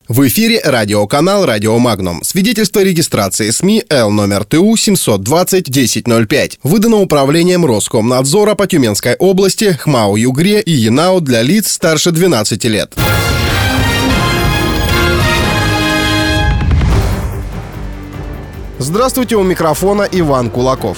В эфире радиоканал «Радио Магнум». Свидетельство регистрации СМИ Л номер ТУ 720-1005. Выдано Управлением Роскомнадзора по Тюменской области, ХМАО Югре и ЯНАО для лиц старше 12 лет. Здравствуйте, у микрофона Иван Кулаков.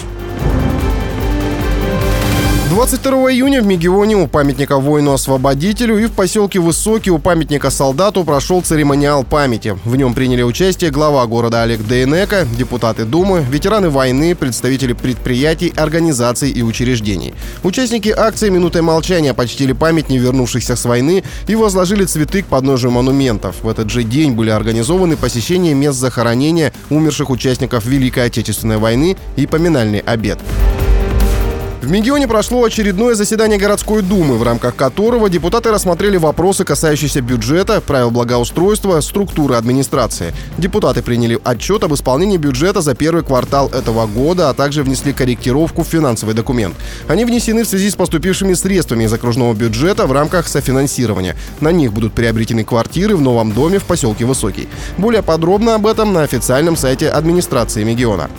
22 июня в Мегионе у памятника воину-освободителю и в поселке Высокий у памятника солдату прошел церемониал памяти. В нем приняли участие глава города Олег Дейнеко, депутаты Думы, ветераны войны, представители предприятий, организаций и учреждений. Участники акции «Минутой молчания» почтили память невернувшихся с войны и возложили цветы к подножию монументов. В этот же день были организованы посещения мест захоронения умерших участников Великой Отечественной войны и поминальный обед. В Мегионе прошло очередное заседание городской думы, в рамках которого депутаты рассмотрели вопросы, касающиеся бюджета, правил благоустройства, структуры администрации. Депутаты приняли отчет об исполнении бюджета за первый квартал этого года, а также внесли корректировку в финансовый документ. Они внесены в связи с поступившими средствами из окружного бюджета в рамках софинансирования. На них будут приобретены квартиры в новом доме в поселке Высокий. Более подробно об этом на официальном сайте администрации Мегиона.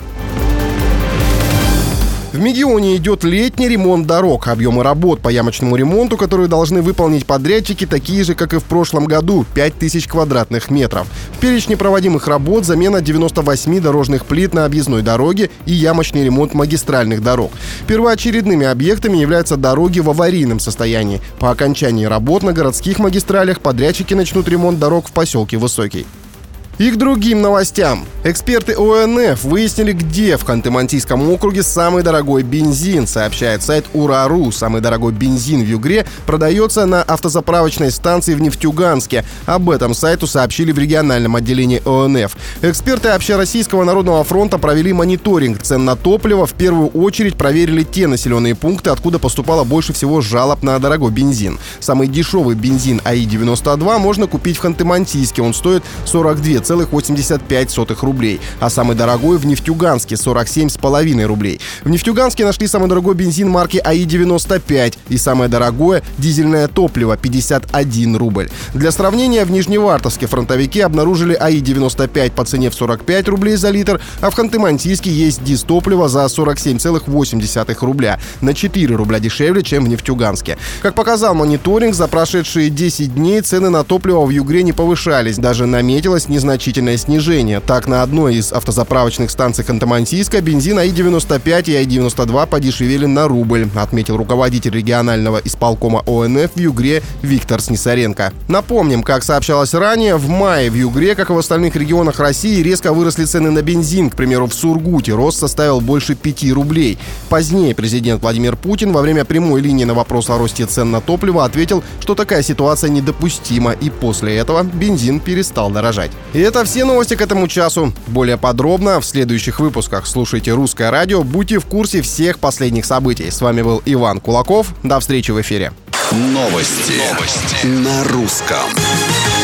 В Мегионе идет летний ремонт дорог. Объемы работ по ямочному ремонту, которые должны выполнить подрядчики, такие же, как и в прошлом году – 5000 квадратных метров. В перечне проводимых работ замена 98 дорожных плит на объездной дороге и ямочный ремонт магистральных дорог. Первоочередными объектами являются дороги в аварийном состоянии. По окончании работ на городских магистралях подрядчики начнут ремонт дорог в поселке Высокий. И к другим новостям. Эксперты ОНФ выяснили, где в Ханты-Мансийском округе самый дорогой бензин, сообщает сайт Ура.ру. Самый дорогой бензин в Югре продается на автозаправочной станции в Нефтьюганске. Об этом сайту сообщили в региональном отделении ОНФ. Эксперты Общероссийского народного фронта провели мониторинг цен на топливо. В первую очередь проверили те населенные пункты, откуда поступало больше всего жалоб на дорогой бензин. Самый дешевый бензин АИ-92 можно купить в Ханты-Мансийске. Он стоит 42,85 рублей, а самый дорогой в Нефтьюганске — 47,5 рублей. В Нефтьюганске нашли самый дорогой бензин марки АИ-95 и самое дорогое дизельное топливо — 51 рубль. Для сравнения, в Нижневартовске фронтовики обнаружили АИ-95 по цене в 45 рублей за литр, а в Ханты-Мансийске есть дизтопливо за 47,8 рубля, на 4 рубля дешевле, чем в Нефтьюганске. Как показал мониторинг, за прошедшие 10 дней цены на топливо в Югре не повышались, даже наметилось незначительное снижение. Так, на одной из автозаправочных станций Ханты-Мансийска бензин АИ-95 и АИ-92 подешевели на рубль, отметил руководитель регионального исполкома ОНФ в Югре Виктор Снисаренко. Напомним, как сообщалось ранее, в мае в Югре, как и в остальных регионах России, резко выросли цены на бензин. К примеру, в Сургуте рост составил больше 5 рублей. Позднее президент Владимир Путин во время прямой линии на вопрос о росте цен на топливо ответил, что такая ситуация недопустима, и после этого бензин перестал дорожать. И это все новости к этому часу. Более подробно в следующих выпусках. Слушайте «Русское радио», будьте в курсе всех последних событий. С вами был Иван Кулаков. До встречи в эфире. Новости на русском.